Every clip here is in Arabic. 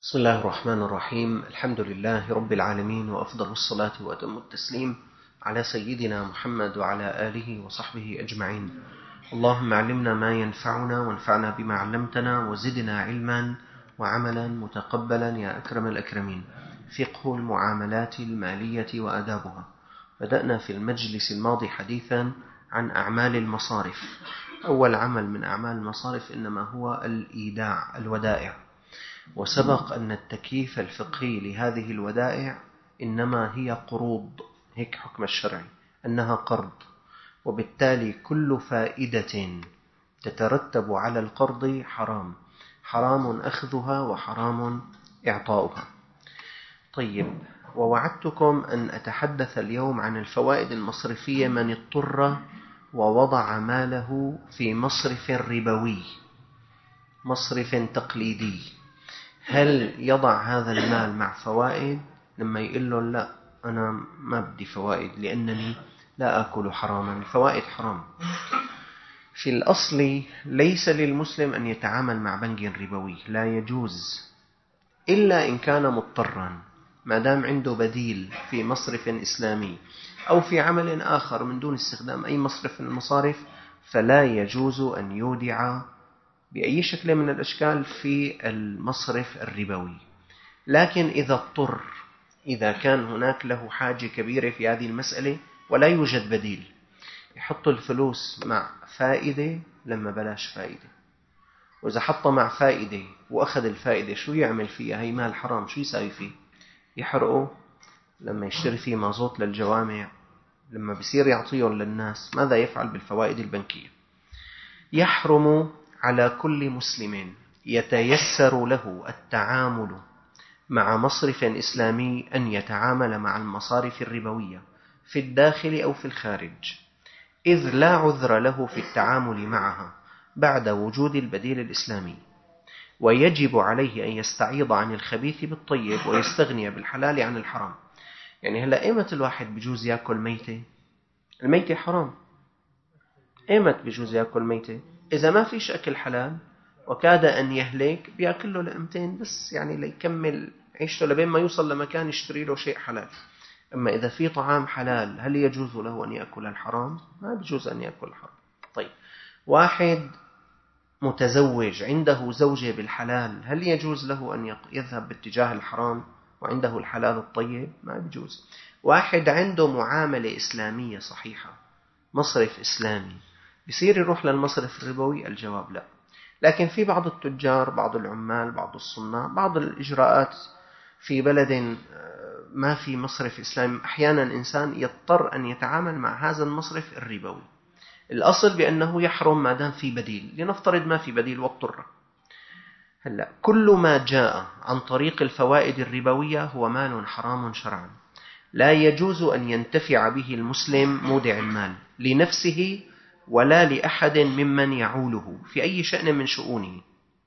بسم الله الرحمن الرحيم. الحمد لله رب العالمين، وأفضل الصلاة وأتم التسليم على سيدنا محمد وعلى آله وصحبه أجمعين. اللهم علمنا ما ينفعنا وانفعنا بما علمتنا وزدنا علما وعملا متقبلا يا أكرم الأكرمين. فقه المعاملات المالية وآدابها. بدأنا في المجلس الماضي حديثا عن أعمال المصارف. أول عمل من أعمال المصارف إنما هو الإيداع، الودائع. وسبق أن التكييف الفقهي لهذه الودائع إنما هي قروض، هيك حكم الشرعي أنها قرض، وبالتالي كل فائدة تترتب على القرض حرام، حرام أخذها وحرام إعطاؤها. طيب، ووعدتكم أن أتحدث اليوم عن الفوائد المصرفية من اضطر ووضع ماله في مصرف ربوي، مصرف تقليدي. هل يضع هذا المال مع فوائد؟ لما يقول له لا، أنا ما بدي فوائد لأنني لا أكل حراما، الفوائد حرام. في الأصل ليس للمسلم أن يتعامل مع بنك ربوي، لا يجوز إلا إن كان مضطرا. ما دام عنده بديل في مصرف إسلامي أو في عمل آخر من دون استخدام أي مصرف من المصارف، فلا يجوز أن يودع بأي شكل من الأشكال في المصرف الربوي. لكن إذا اضطر، إذا كان هناك له حاجة كبيرة في هذه المسألة ولا يوجد بديل، يحط الفلوس مع فائدة لما بلاش فائدة. وإذا حط مع فائدة وأخذ الفائدة، شو يعمل فيها؟ هي مال حرام، شو يساوي فيه؟ يحرقه. لما يشتري فيه مازوت للجوامع، لما بيصير يعطيه للناس، ماذا يفعل بالفوائد البنكية؟ يحرم على كل مسلم يتيسر له التعامل مع مصرف إسلامي أن يتعامل مع المصارف الربوية في الداخل أو في الخارج، إذ لا عذر له في التعامل معها بعد وجود البديل الإسلامي. ويجب عليه أن يستعيض عن الخبيث بالطيب ويستغني بالحلال عن الحرام. يعني هلأ إيمت الواحد بجوز يأكل ميتة؟ الميتة حرام. إيمت بجوز يأكل ميتة؟ إذا ما فيش أكل حلال وكاد أن يهلك، بيأكل له لقمتين بس، يعني ليكمل عيشته لبين ما يوصل لمكان يشتري له شيء حلال. أما إذا في طعام حلال، هل يجوز له أن يأكل الحرام؟ ما بيجوز أن يأكل الحرام. طيب، واحد متزوج عنده زوجة بالحلال، هل يجوز له أن يذهب باتجاه الحرام وعنده الحلال الطيب؟ ما بيجوز. واحد عنده معاملة إسلامية صحيحة، مصرف إسلامي، بيصير يروح للمصرف الربوي؟ الجواب لا. لكن في بعض التجار، بعض العمال، بعض الصناع، بعض الإجراءات في بلد ما في مصرف إسلامي، أحيانا إنسان يضطر أن يتعامل مع هذا المصرف الربوي. الأصل بأنه يحرم ما دام في بديل. لنفترض ما في بديل واضطر. هلا كل ما جاء عن طريق الفوائد الربوية هو مال حرام شرعا، لا يجوز أن ينتفع به المسلم مودع المال لنفسه ولا لأحد ممن يعوله في أي شأن من شؤونه.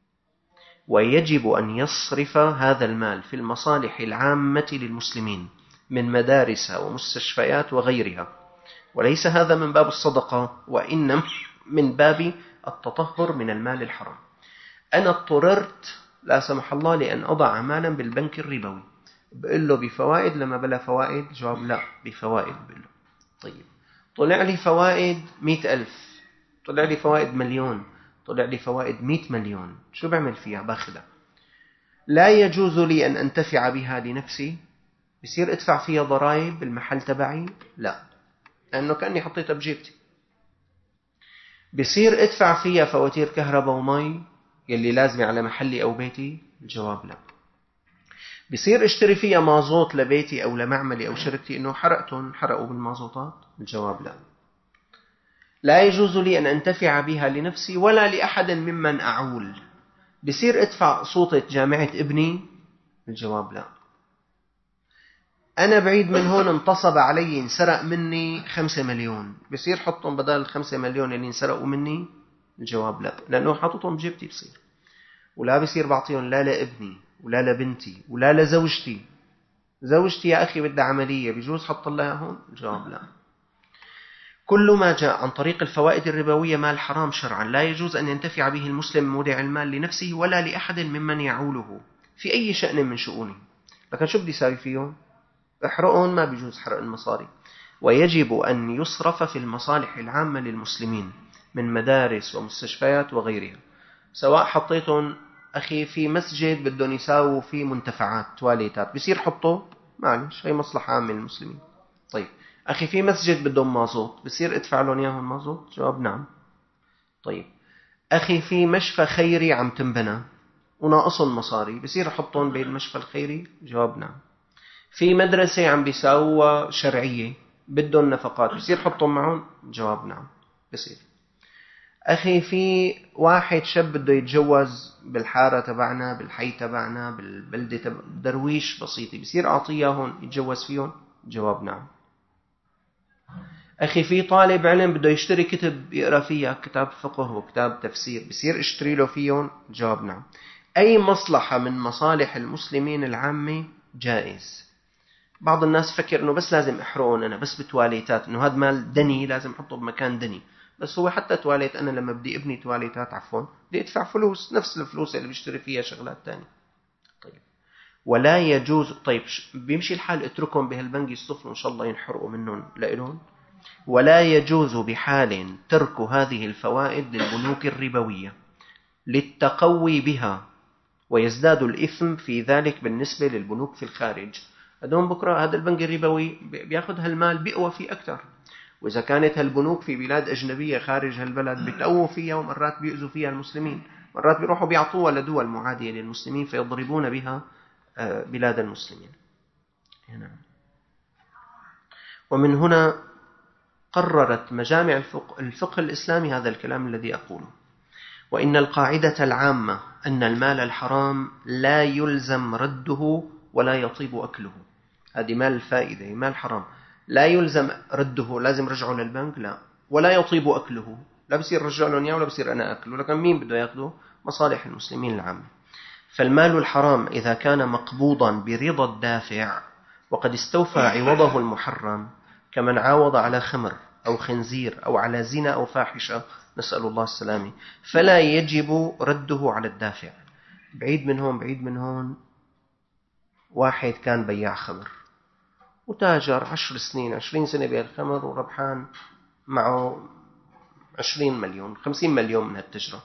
ويجب أن يصرف هذا المال في المصالح العامة للمسلمين من مدارس ومستشفيات وغيرها، وليس هذا من باب الصدقة، وإنما من باب التطهر من المال الحرام. أنا اضطررت لا سمح الله لأن أضع مالا بالبنك الربوي، بقول له بفوائد لما بلا فوائد؟ جواب لا، بفوائد. بقول له طيب، طلع لي فوائد 100,000، طلع لي فوائد 1,000,000، طلع لي فوائد 100 مليون، شو بعمل فيها؟ باخذها. لا يجوز لي أن أنتفع بها لنفسي. بصير أدفع فيها ضرائب بالمحل تبعي؟ لا، لأنه كأني حطيتها بجيبتي. بصير أدفع فيها فواتير كهرباء ومي يلي لازمة على محلي أو بيتي؟ الجواب لا. بصير اشتري فيها مازوت لبيتي أو لمعملي أو شركتي إنه حرقوا بالمازوتات؟ الجواب لا. لا يجوز لي أن أنتفع بها لنفسي ولا لأحد ممن أعول. بصير أدفع صوتة جامعة ابني؟ الجواب لا. أنا بعيد من هون انتصب علي، انسرق مني 5 مليون، بصير حطهم بدل 5 مليون اللي انسرقوا مني؟ الجواب لا، لأنه حطتهم بجيبتي بصير. ولا بصير بعطيهم لا لابني ولا لبنتي ولا لزوجتي. زوجتي يا أخي بدها عملية، بيجوز حط لها هون؟ الجواب لا. كل ما جاء عن طريق الفوائد الربوية مال حرام شرعا، لا يجوز أن ينتفع به المسلم مودع المال لنفسه ولا لأحد ممن يعوله في أي شأن من شؤونه. لكن شو بدي ساوي فيهم؟ احرقهم، ما بيجوز حرق المصاري. ويجب أن يصرف في المصالح العامة للمسلمين من مدارس ومستشفيات وغيرها. سواء حطيتهم أخي في مسجد بدهم يساووا في منتفعات تواليتات، بصير حطوا، معلش هي مصلحة عامة للمسلمين. طيب أخي في مسجد بدهم مازوت، بصير ادفع لهم إياهم مازوت؟ جواب نعم. طيب أخي في مشفى خيري عم تنبنى وناقصهم مصاري، بصير أحطهم بالمشفى الخيري؟ جواب نعم. في مدرسة عم بيساووا شرعية بدهم نفقات، بصير حطهم معهم؟ جواب نعم بصير. أخي في واحد شاب بده يتجوز بالحارة تبعنا، بالحي تبعنا، بالبلدة درويش بسيطة، بصير أعطيه هون يتجوز فيهم؟ جواب نعم. أخي في طالب علم بده يشتري كتب يقرأ فيها، كتاب فقه وكتاب تفسير، بصير اشتري له فيهم؟ جواب نعم. أي مصلحة من مصالح المسلمين العامة جائز. بعض الناس فكر أنه بس لازم أحرقهم أنا بس بتواليتات، أنه هذا مال دني لازم أحطه بمكان دني. بس هو حتى تواليت، أنا لما بدي أبني تواليتات بدي أدفع فلوس، نفس الفلوس اللي بيشتري فيها شغلات تانية. طيب ولا يجوز، طيب بيمشي الحال اتركهم بهالبنك يصطفلوا إن شاء الله ينحرقوا منهم لإلهم. ولا يجوز بحال ترك هذه الفوائد للبنوك الربوية للتقوي بها، ويزداد الإثم في ذلك بالنسبة للبنوك في الخارج. هدون بكرة هذا البنك الربوي بياخذ هالمال بيقوى فيه أكثر، وإذا كانت هالبنوك في بلاد أجنبية خارج هالبلد بيتقووا فيها، ومرات بيؤذوا فيها المسلمين، مرات بيروحوا بيعطوها لدول معادية للمسلمين فيضربون بها بلاد المسلمين. ومن هنا قررت مجامع الفقه الإسلامي هذا الكلام الذي أقوله: وإن القاعدة العامة أن المال الحرام لا يلزم رده ولا يطيب أكله. هذه مال الفائدة، مال حرام، لا يلزم رده، لازم رجعه للبنك؟ لا. ولا يطيب أكله، لا بصير رجع لهم إياه ولا بصير أنا أكله، لكن مين بده يأخذه؟ مصالح المسلمين العامة. فالمال الحرام إذا كان مقبوضا برضا الدافع وقد استوفى عوضه المحرم، كمن عاوض على خمر أو خنزير أو على زنا أو فاحشة، نسأل الله السلامة، فلا يجب رده على الدافع. بعيد من هون واحد كان بياع خمر وتاجر 10 سنين 20 سنة بالخمر وربحان معه 20 مليون 50 مليون من هالتجرة،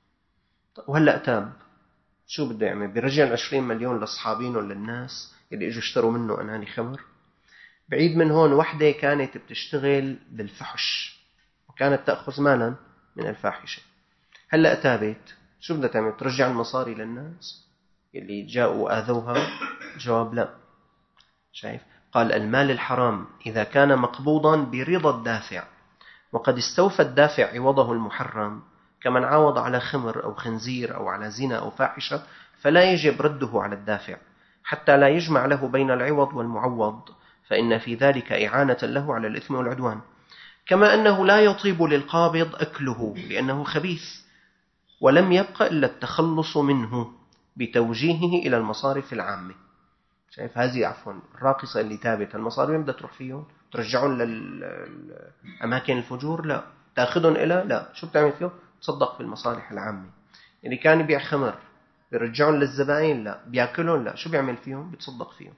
وهلأ تاب، شو بده يعمل؟ بيرجع 20 مليون لأصحابينه للناس اللي اجوا اشتروا منه أناني خمر؟ بعيد من هون وحدة كانت بتشتغل بالفحش وكانت تأخذ مالا من الفاحشة، هلأ تابت، شو بدها تعمل؟ ترجع المصاري للناس اللي جاءوا آذوها؟ جواب لا. شايف؟ قال المال الحرام إذا كان مقبوضا برضا الدافع وقد استوفى الدافع عوضه المحرم، كمن عاوض على خمر أو خنزير أو على زنا أو فاحشة، فلا يجب رده على الدافع حتى لا يجمع له بين العوض والمعوض، فإن في ذلك إعانة له على الإثم والعدوان. كما أنه لا يطيب للقابض أكله لأنه خبيث، ولم يبق إلا التخلص منه بتوجيهه إلى المصارف العامة. شايف؟ هذه الراقصة اللي تابت، المصاري وين بدها تروح فيهم؟ ترجعون للأماكن الفجور؟ لا. تأخذهم إلى؟ لا. شو بتعمل فيهم؟ تصدق في المصالح العامة. اللي كان يبيع خمر بيرجعون للزبائن؟ لا. بيأكلون؟ لا. شو بيعمل فيهم؟ بتصدق فيهم.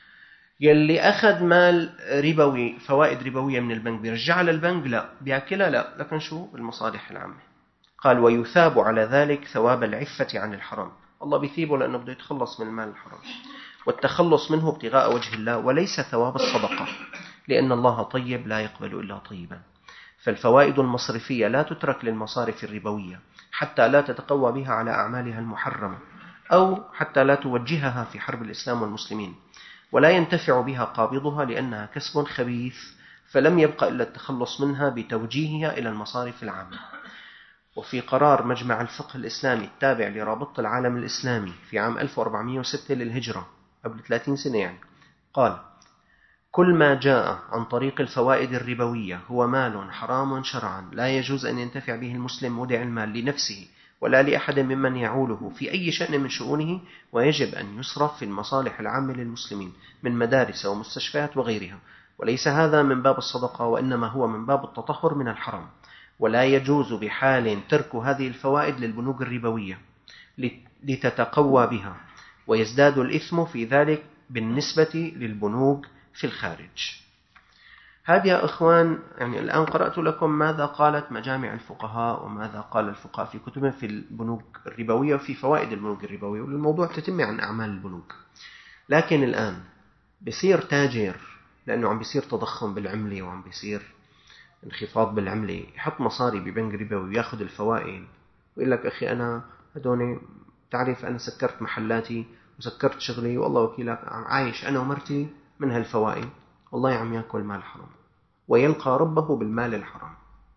يلي أخذ مال ربوي، فوائد ربوية من البنك، بيرجعها للبنك؟ لا. بيأكلها؟ لا. لكن شو؟ بالمصالح العامة. قال ويثاب على ذلك ثواب العفة عن الحرام، الله بيثيبه لأنه بده يتخلص من المال الحرام، والتخلص منه ابتغاء وجه الله، وليس ثواب الصدقة، لأن الله طيب لا يقبل إلا طيبا. فالفوائد المصرفية لا تترك للمصارف الربوية حتى لا تتقوى بها على أعمالها المحرمة، أو حتى لا توجهها في حرب الإسلام والمسلمين، ولا ينتفع بها قابضها لأنها كسب خبيث، فلم يبق إلا التخلص منها بتوجيهها إلى المصارف العامة. وفي قرار مجمع الفقه الإسلامي التابع لرابطة العالم الإسلامي في عام 1406 للهجرة، قبل 30 سنة يعني، قال كل ما جاء عن طريق الفوائد الربوية هو مال حرام شرعا، لا يجوز أن ينتفع به المسلم مودع المال لنفسه ولا لأحد ممن يعوله في أي شأن من شؤونه، ويجب أن يصرف في المصالح العامة للمسلمين من مدارس ومستشفيات وغيرها، وليس هذا من باب الصدقة، وإنما هو من باب التطهر من الحرام. ولا يجوز بحال ترك هذه الفوائد للبنوك الربوية لتتقوى بها، ويزداد الإثم في ذلك بالنسبة للبنوك في الخارج. هذه يا إخوان يعني الآن قرأت لكم ماذا قالت مجامع الفقهاء وماذا قال الفقهاء في كتبهم في البنوك الربوية وفي فوائد البنوك الربوية، والموضوع تتمي عن أعمال البنوك. لكن الآن بيصير تاجر لأنه عم بيصير تضخم بالعملة وعم بيصير انخفاض بالعملة، يحط مصاري ببنك ربوي وياخذ الفوائد ويقول لك أخي أنا هدوني تعرف أنا سكرت محلاتي وسكرت شغلي والله وكيلك عم عايش أنا ومرتي من هالفوائد، والله عم يأكل مال حرام ويلقى ربه بالمال الحرام.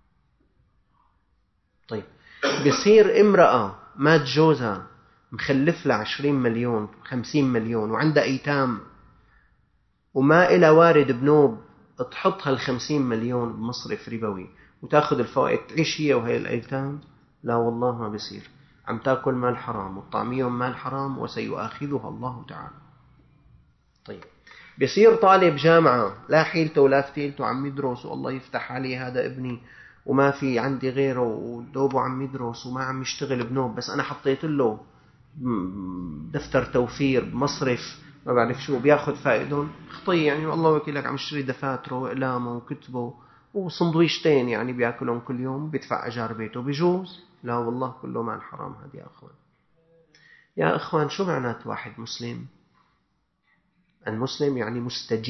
طيب بصير امرأة مات جوزها مخلف لها 20 مليون 50 مليون وعندها أيتام وما إلى وارد بنوب تحطها 50 مليون بمصرف ربوي وتاخذ الفوائد تعيش هي وهي الأيتام؟ لا والله ما بصير، عم تاكل مال حرام وطعميهم مال حرام وسيؤاخذها الله تعالى. طيب بصير طالب جامعة لا حيلته ولا فتيلته عم يدرس والله يفتح عليه هذا ابني وما في عندي غيره ودوبه عم يدرس وما عم يشتغل بنوب، بس أنا حطيت له دفتر توفير بمصرف ما بعرف شو بياخذ فائدهم خطي يعني والله وكيلك عم يشتري دفاتره وإقلامه وكتبه وصندويشتين يعني بياكلهم كل يوم بيدفع أجار بيته، بيجوز؟ لا والله كله مال حرام. هذا يا أخوان. يا أخوان شو معنات واحد مسلم؟ المسلم يعني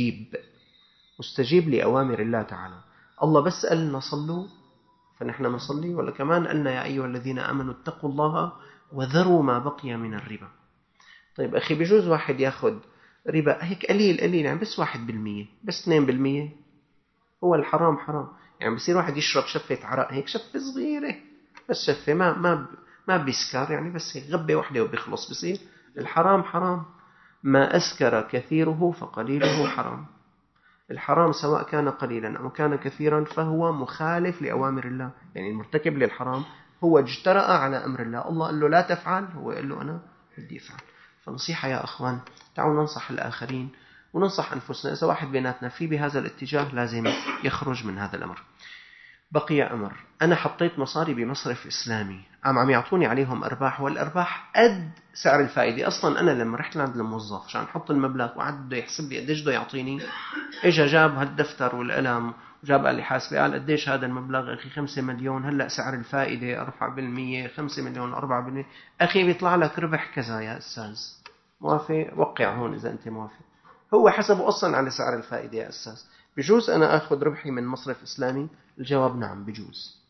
مستجيب لأوامر الله تعالى. الله بس قالنا صلوا فنحن نصلي، ولا كمان قالنا يا أيها الذين آمنوا اتقوا الله وذروا ما بقي من الربا. طيب أخي بيجوز واحد ياخد ربا هيك قليل يعني بس 1% بس 2%، هو الحرام حرام يعني بصير واحد يشرب شفة عرق هيك شفة صغيرة بس شفة ما بيسكر يعني بس هيك غبة واحدة وبيخلص، بصير الحرام حرام. ما أسكر كثيره فقليله حرام. الحرام سواء كان قليلا أو كان كثيرا فهو مخالف لأوامر الله، يعني المرتكب للحرام هو اجترأ على أمر الله، الله قال له لا تفعل هو قال له أنا بدي أفعل. فنصيحة يا أخوان تعالوا ننصح الآخرين وننصح أنفسنا، إذا واحد بيناتنا في بهذا الاتجاه لازم يخرج من هذا الأمر. بقي أمر، أنا حطيت مصاري بمصرف إسلامي عم يعطوني عليهم أرباح والأرباح قد سعر الفائدة. أصلا أنا لما رحت لعند الموظف عشان أحط المبلغ وعد بده يحسب لي قديش بده يعطيني، إجا جاب هالدفتر والقلم وجاب قال لي حاسبي قال قديش هذا المبلغ أخي 5 مليون، هلأ سعر الفائدة 4%، 5 مليون 4%، أخي بيطلع لك ربح كذا يا أستاذ، موافق؟ وقع هون إذا أنت موافق. هو حسبه أصلا على سعر الفائدة يا أستاذ. بجوز أنا أخذ ربحي من مصرف إسلامي؟ الجواب نعم بجوز.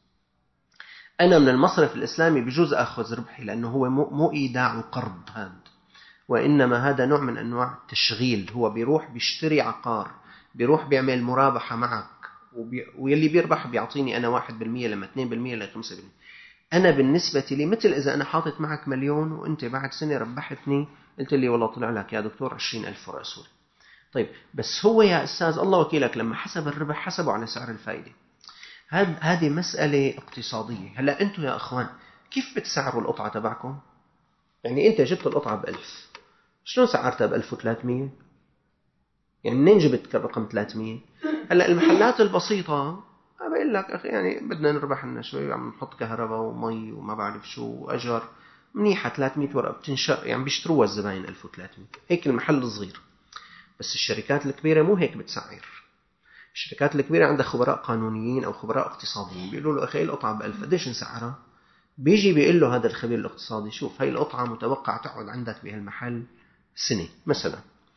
أنا من المصرف الإسلامي بجوز أخذ ربحي لأنه هو مو إيداع قرض هذا، وإنما هذا نوع من أنواع التشغيل. هو بيروح بيشتري عقار، بيروح بيعمل مرابحة معك ويلي بيربح بيعطيني أنا 1% لما 2% ل 5%. أنا بالنسبة لي مثل إذا أنا حاطت معك مليون وأنت بعد سنة ربحتني قلت لي والله طلع لك يا دكتور 20,000 ورقة سوري. طيب بس هو يا أستاذ الله وكيلك لما حسب الربح حسبه على سعر الفائدة. هذه مسألة اقتصادية. هلأ أنتم يا أخوان كيف بتسعروا القطعة تبعكم؟ يعني أنت جبت القطعة ب1000، شلون سعرتها ب1300؟ يعني منين جبت الرقم 300؟ هلأ المحلات البسيطة بقول لك أخي يعني بدنا نربح لنا شوي، عم نحط كهرباء ومي وما بعرف شو وأجر منيحة، 300 ورقة بتنشق يعني بيشتروها الزباين 1300، هيك المحل الصغير. بس الشركات الكبيرة مو هيك بتسعر. الشركات الكبيرة عندها خبراء قانونيين أو خبراء اقتصاديين بيقولوا له أخي القطعة ب1000 قديش نسعرها؟ بيجي بيقول له هذا الخبير الاقتصادي شوف هاي القطعة متوقع تقعد عندك بهالمحل سنة مثلا،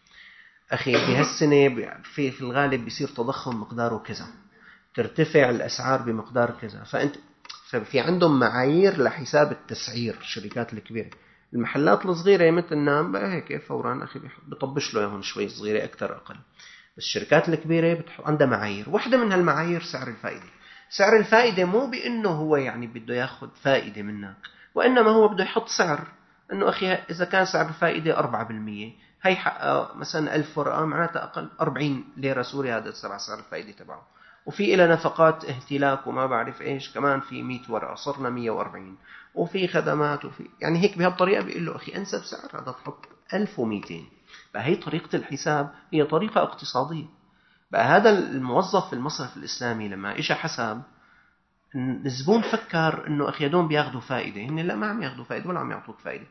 أخي بهالسنة في الغالب بيصير تضخم مقداره كذا، ترتفع الأسعار بمقدار كذا، ففي عندهم معايير لحساب التسعير. الشركات الكبيرة، المحلات الصغيرة مثلنا هيك فورا أخي بيطبش له يهون شوي صغيرة أكتر أقل. بس الشركات الكبيرة عندها معايير، واحدة من هالمعايير سعر الفائدة. سعر الفائدة مو بأنه هو يعني بده ياخد فائدة منك، وإنما هو بده يحط سعر أنه أخي إذا كان سعر الفائدة 4% هي حق مثلا 1000 ورقة معناتها أقل 40 ليرة سوري، هذا سعر الفائدة تبعه، وفي إلى نفقات اهتلاك وما بعرف إيش كمان في 100 ورقة صرنا 140، وفي خدمات وفي يعني هيك بهالطريقة بيقول له أخي أنسب سعر هذا تحط 1200. فهي طريقة الحساب هي طريقة اقتصادية. بقى هذا الموظف في المصرف الإسلامي لما إجا حساب الزبون فكر إنه أخي يدون بياخدوا فائدة، هن لا ما عم ياخدوا فائدة ولا عم يعطوك فائدة.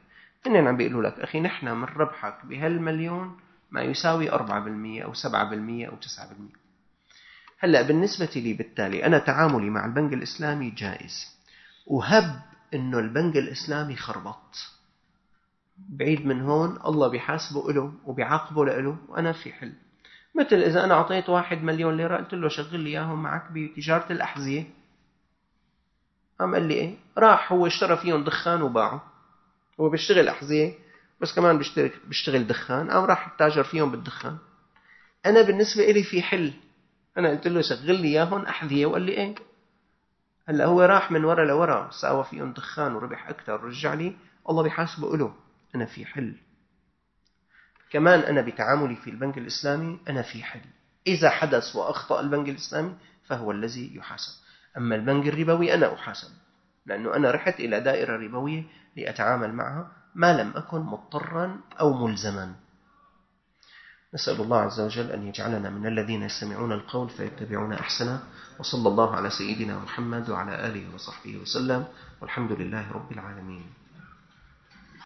إننا عم بيقولوا لك أخي نحن من ربحك بهالمليون ما يساوي 4% أو 7% أو 9%. هلأ بالنسبة لي بالتالي أنا تعاملي مع البنك الإسلامي جائز، وهب إنه البنك الإسلامي خربط، بعيد من هون الله بيحاسبه له وبيعاقبه له، وأنا في حل. مثل إذا أنا أعطيت 1,000,000 ليرة قلت له شغل لي إياهم معك بتجارة الأحذية، قام قال لي إيه؟ راح هو اشترى فيهم دخان وباعه، هو بيشتغل أحذية بس كمان بيشتغل دخان، قام راح التاجر فيهم بالدخان. أنا بالنسبة إلي في حل، أنا قلت له شغل لي إياهم أحذية وقال لي إيه. هلا هو راح من ورا لورا ساوى فيهم دخان وربح أكثر، رجع لي الله بيحاسبه له، أنا في حل. كمان أنا بتعاملي في البنك الإسلامي أنا في حل، إذا حدث وأخطأ البنك الإسلامي فهو الذي يحاسب. أما البنك الربوي أنا أحاسب، لأنه أنا رحت إلى دائرة ربوية لأتعامل معها ما لم أكن مضطرا أو ملزما. نسأل الله عز وجل أن يجعلنا من الذين يستمعون القول فيتبعون أحسنه، وصلى الله على سيدنا محمد وعلى آله وصحبه وسلم، والحمد لله رب العالمين.